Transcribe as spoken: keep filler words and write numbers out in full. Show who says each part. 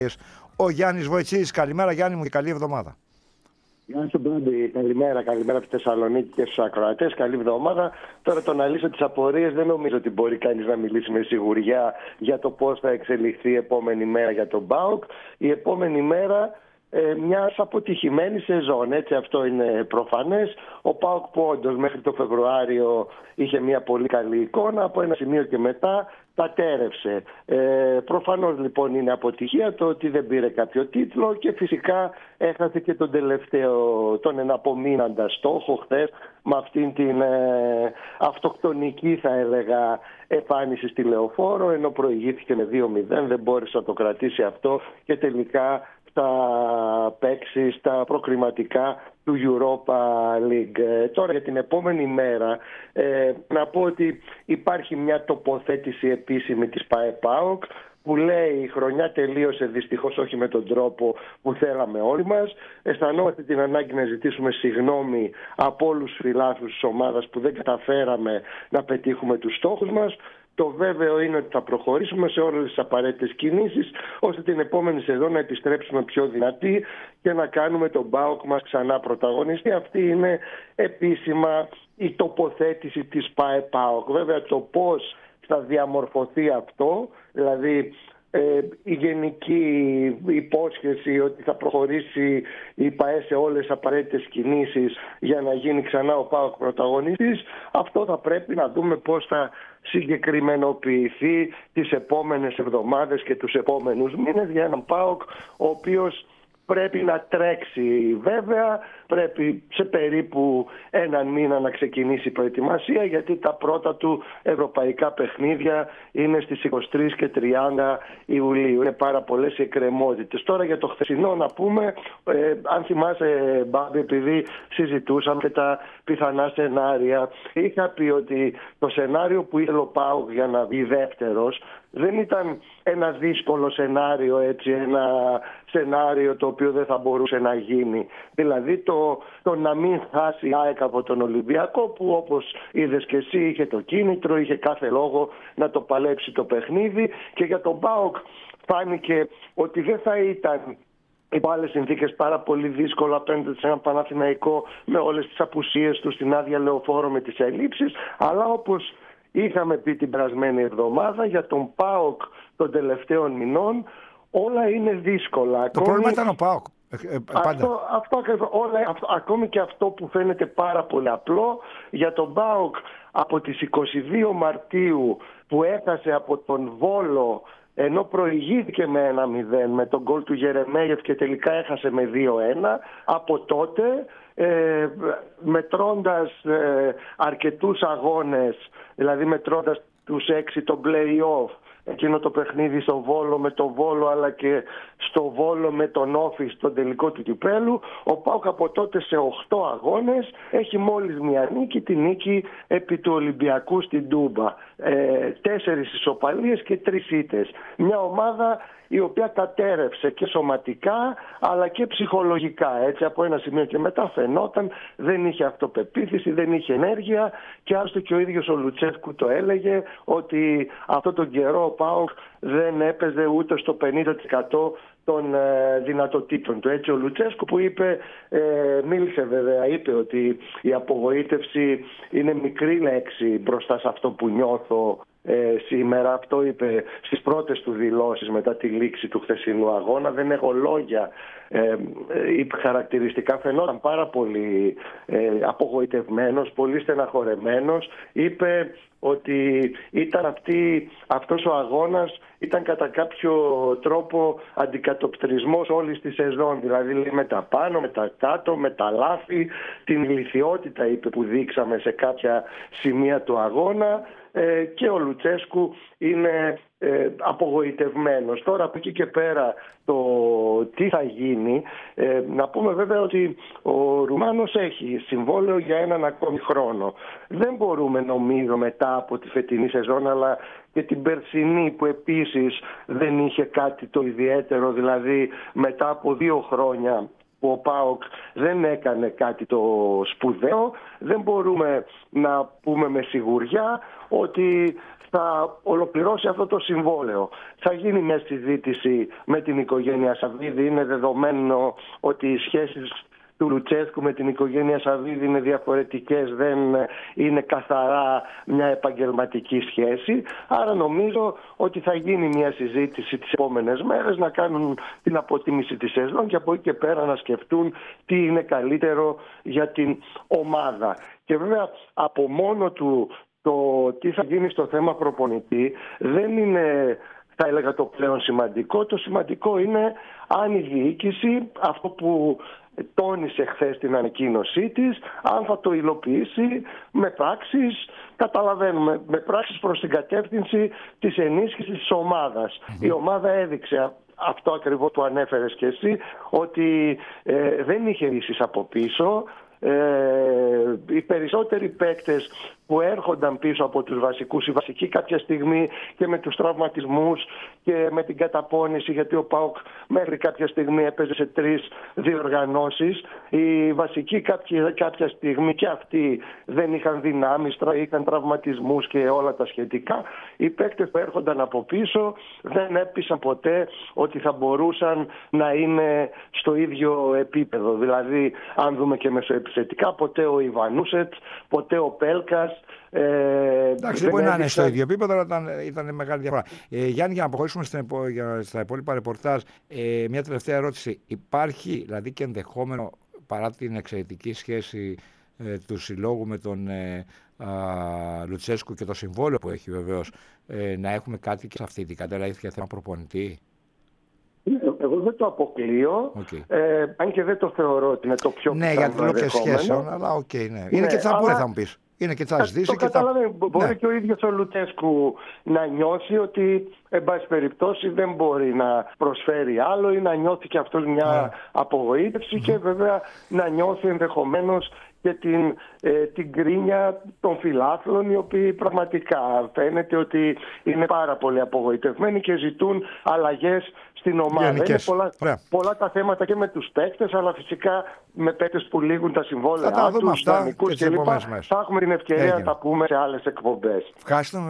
Speaker 1: Ο Γιάννης Βοητσής. Καλημέρα Γιάννη μου και καλή εβδομάδα.
Speaker 2: Γεια σου Μπρόντι, καλημέρα, καλημέρα από τη Θεσσαλονίκη και στους ακροατές, καλή εβδομάδα. Τώρα το να λύσω τις απορίες δεν νομίζω ότι μπορεί κανείς να μιλήσει με σιγουριά για το πώς θα εξελιχθεί η επόμενη μέρα για τον ΠΑΟΚ. Η επόμενη μέρα ε, μιας αποτυχημένης σεζόν, έτσι, αυτό είναι προφανές. Ο ΠΑΟΚ που όντως μέχρι το Φεβρουάριο είχε μια πολύ καλή εικόνα, από ένα σημείο και μετά πατέρευσε. Ε, προφανώς λοιπόν είναι αποτυχία το ότι δεν πήρε κάποιο τίτλο και φυσικά έχασε και τον τελευταίο, τον εναπομείναντα στόχο χθες με αυτήν την ε, αυτοκτονική, θα έλεγα, εμφάνιση στη Λεωφόρο, ενώ προηγήθηκε με δύο μηδέν, δεν μπόρεσε να το κρατήσει αυτό και τελικά θα παίξει στα προκριματικά του Europa League. Ε, τώρα για την επόμενη μέρα ε, να πω ότι υπάρχει μια τοποθέτηση επίσημη της ΠΑΕ-ΠΑΟΚ που λέει η χρονιά τελείωσε δυστυχώς όχι με τον τρόπο που θέλαμε όλοι μας. Αισθανόμαστε την ανάγκη να ζητήσουμε συγγνώμη από όλους τους φιλάθλους της ομάδας που δεν καταφέραμε να πετύχουμε τους στόχους μας. Το βέβαιο είναι ότι θα προχωρήσουμε σε όλες τις απαραίτητες κινήσεις ώστε την επόμενη σεζόν να επιστρέψουμε πιο δυνατοί και να κάνουμε τον ΠΑΟΚ μας ξανά πρωταγωνιστή. Αυτή είναι επίσημα η τοποθέτηση της ΠΑΕ-ΠΑΟΚ. Βέβαια το πώς θα διαμορφωθεί αυτό, δηλαδή ε, η γενική υπόσχεση ότι θα προχωρήσει η ΠΑΕ σε όλες τις απαραίτητες κινήσεις για να γίνει ξανά ο ΠΑΟΚ πρωταγωνιστής, αυτό θα πρέπει να δούμε πώς θα συγκεκριμενοποιηθεί τις επόμενες εβδομάδες και τους επόμενους μήνες για έναν ΠΑΟΚ ο οποίος πρέπει να τρέξει. Βέβαια πρέπει σε περίπου έναν μήνα να ξεκινήσει η προετοιμασία, γιατί τα πρώτα του ευρωπαϊκά παιχνίδια είναι στις είκοσι τρεις και τριάντα Ιουλίου. Είναι πάρα πολλές οι εκκρεμότητες. Τώρα για το χθεσινό να πούμε, ε, αν θυμάσαι Μπάμπη, επειδή συζητούσαμε και τα πιθανά σενάρια, είχα πει ότι το σενάριο που ήθελε ο ΠΑΟΚ για να βγει δεύτερος δεν ήταν ένα δύσκολο σενάριο, έτσι, ένα σενάριο το οποίο δεν θα μπορούσε να γίνει. Δηλαδή το, το να μην χάσει η ΑΕΚ από τον Ολυμπιακό, που όπως είδες και εσύ είχε το κίνητρο, είχε κάθε λόγο να το παλέψει το παιχνίδι, και για τον ΠΑΟΚ φάνηκε ότι δεν θα ήταν υπό άλλες συνθήκες πάρα πολύ δύσκολο απέναντι σε έναν Παναθηναϊκό με όλες τις απουσίες του, στην άδεια Λεωφόρο με τις ελλείψεις, αλλά όπως είχαμε πει την περασμένη εβδομάδα για τον ΠΑΟΚ των τελευταίων μηνών, όλα είναι δύσκολα.
Speaker 1: Το
Speaker 2: ακόμη...
Speaker 1: πρόβλημα ήταν ο ΠΑΟΚ. Ε, ε,
Speaker 2: αυτό, αυτό, όλα, αυτό, ακόμη και αυτό που φαίνεται πάρα πολύ απλό για τον ΠΑΟΚ από τις είκοσι δύο Μαρτίου που έχασε από τον Βόλο, ενώ προηγήθηκε με ένα μηδέν με τον γκολ του Γερεμέγεφ και τελικά έχασε με δύο ένα, από τότε ε, μετρώντας ε, αρκετούς αγώνες, δηλαδή μετρώντας τους έξι το play-off, εκείνο το παιχνίδι στο Βόλο με το Βόλο, αλλά και στο Βόλο με τον Όφη στον τελικό του κυπέλου, ο ΠΑΟΚ από τότε σε οκτώ αγώνες έχει μόλις μια νίκη, τη νίκη επί του Ολυμπιακού στην Τούμπα. Ε, τέσσερις ισοπαλίες και τρεις ήττες. Μια ομάδα η οποία κατέρευσε και σωματικά αλλά και ψυχολογικά. Έτσι, από ένα σημείο και μετά φαινόταν, δεν είχε αυτοπεποίθηση, δεν είχε ενέργεια, και άλλωστε και ο ίδιος ο Λουτσέσκου το έλεγε ότι αυτό τον καιρό ο ΠΑΟΚ δεν έπαιζε ούτε στο πενήντα τοις εκατό των ε, δυνατοτήτων του. Έτσι ο Λουτσέσκου που είπε, ε, μίλησε βέβαια, είπε ότι η απογοήτευση είναι μικρή λέξη μπροστά σε αυτό που νιώθω Ε, σήμερα. Αυτό είπε στις πρώτες του δηλώσεις μετά τη λήξη του χθεσινού αγώνα. Δεν έχω λόγια. Ε, είπε χαρακτηριστικά, φαινόταν πάρα πολύ ε, απογοητευμένος, πολύ στεναχωρεμένος. Είπε ότι ήταν αυτή, αυτός ο αγώνας ήταν κατά κάποιο τρόπο αντικατοπτρισμός όλης της σεζόν. Δηλαδή με τα πάνω, με τα κάτω, με τα λάθη, την ηλιθιότητα, είπε, που δείξαμε σε κάποια σημεία του αγώνα. Ε, και ο Λουτσέσκου είναι ε, απογοητευμένος. Τώρα από εκεί και πέρα το τι θα γίνει, ε, να πούμε βέβαια ότι ο Ρουμάνος έχει συμβόλαιο για έναν ακόμη χρόνο. Δεν μπορούμε, νομίζω, μετά από τη φετινή σεζόν αλλά και την περσινή που επίσης δεν είχε κάτι το ιδιαίτερο, δηλαδή μετά από δύο χρόνια που ο ΠΑΟΚ δεν έκανε κάτι το σπουδαίο. Δεν μπορούμε να πούμε με σιγουριά ότι θα ολοκληρώσει αυτό το συμβόλαιο. Θα γίνει μια συζήτηση με την οικογένεια Σαββίδη. Είναι δεδομένο ότι οι σχέσεις του Λουτσέσκου με την οικογένεια Σαββίδη είναι διαφορετικές, δεν είναι καθαρά μια επαγγελματική σχέση. Άρα νομίζω ότι θα γίνει μια συζήτηση τις επόμενες μέρες, να κάνουν την αποτίμηση της σεζόν και από εκεί και πέρα να σκεφτούν τι είναι καλύτερο για την ομάδα. Και βέβαια από μόνο του το τι θα γίνει στο θέμα προπονητή δεν είναι, θα έλεγα, το πλέον σημαντικό. Το σημαντικό είναι αν η διοίκηση, αυτό που τόνισε χθες στην ανακοίνωσή της, αν θα το υλοποιήσει με πράξεις, καταλαβαίνουμε, με πράξεις προς την κατεύθυνση της ενίσχυσης της ομάδας. Mm-hmm. Η ομάδα έδειξε, αυτό ακριβώς που ανέφερες και εσύ, ότι ε, δεν είχε ρίσεις από πίσω. Ε, οι περισσότεροι παίκτες που έρχονταν πίσω από τους βασικούς, οι βασικοί κάποια στιγμή και με τους τραυματισμούς και με την καταπώνηση, γιατί ο ΠΑΟΚ μέχρι κάποια στιγμή έπαιζε σε τρεις διοργανώσεις, οι βασικοί κάποια, κάποια στιγμή και αυτοί δεν είχαν δυνάμεις, είχαν τραυματισμούς και όλα τα σχετικά. Οι παίκτες που έρχονταν από πίσω δεν έπεισαν ποτέ ότι θα μπορούσαν να είναι στο ίδιο επίπεδο. Δηλαδή, αν δούμε και μεσοεπιθετικά, ποτέ ο Ιβανούσετς, ποτέ ο Πέλκας. Ε,
Speaker 1: Εντάξει, δεν μπορεί να είναι στο ίδιο επίπεδο, αλλά ήταν, ήταν μεγάλη διαφορά. Ε, Γιάννη, για να προχωρήσουμε στην, στα υπόλοιπα ρεπορτάζ, ε, μια τελευταία ερώτηση. Υπάρχει δηλαδή και ενδεχόμενο, παρά την εξαιρετική σχέση ε, του συλλόγου με τον ε, α, Λουτσέσκου και το συμβόλαιο που έχει βεβαίως, ε, να έχουμε κάτι και σε αυτή την κατάσταση για θέμα προπονητή?
Speaker 2: Εγώ δεν το αποκλείω, okay. ε, αν και δεν το θεωρώ ότι είναι το πιο πιθανό.
Speaker 1: Ναι, για την λόγια σχέσεων, αλλά οκ, okay, ναι. Είναι ναι, και τσαμπούρε, θα μου πεις. Είναι και τσαζδίσει.
Speaker 2: Το
Speaker 1: και
Speaker 2: καταλαβαίνω.
Speaker 1: Τα...
Speaker 2: Μπορεί
Speaker 1: ναι.
Speaker 2: και ο ίδιος ο Λουτσέσκου να νιώσει ότι, εν πάση περιπτώσει, δεν μπορεί να προσφέρει άλλο ή να νιώθει και αυτός μια ναι. απογοήτευση mm-hmm. και βέβαια να νιώθει ενδεχομένως και την, ε, την κρίνια των φιλάθλων, οι οποίοι πραγματικά φαίνεται ότι είναι πάρα πολύ απογοητευμένοι και ζητούν αλλαγές στην ομάδα.
Speaker 1: Γενικές.
Speaker 2: Είναι πολλά, πολλά τα θέματα και με τους παίκτες, αλλά φυσικά με παίκτες που λήγουν τα συμβόλαια τους, δανεικούς κλπ. Θα έχουμε την ευκαιρία Έγινε. να τα πούμε σε άλλες εκπομπές.
Speaker 1: Ευχαριστούμε.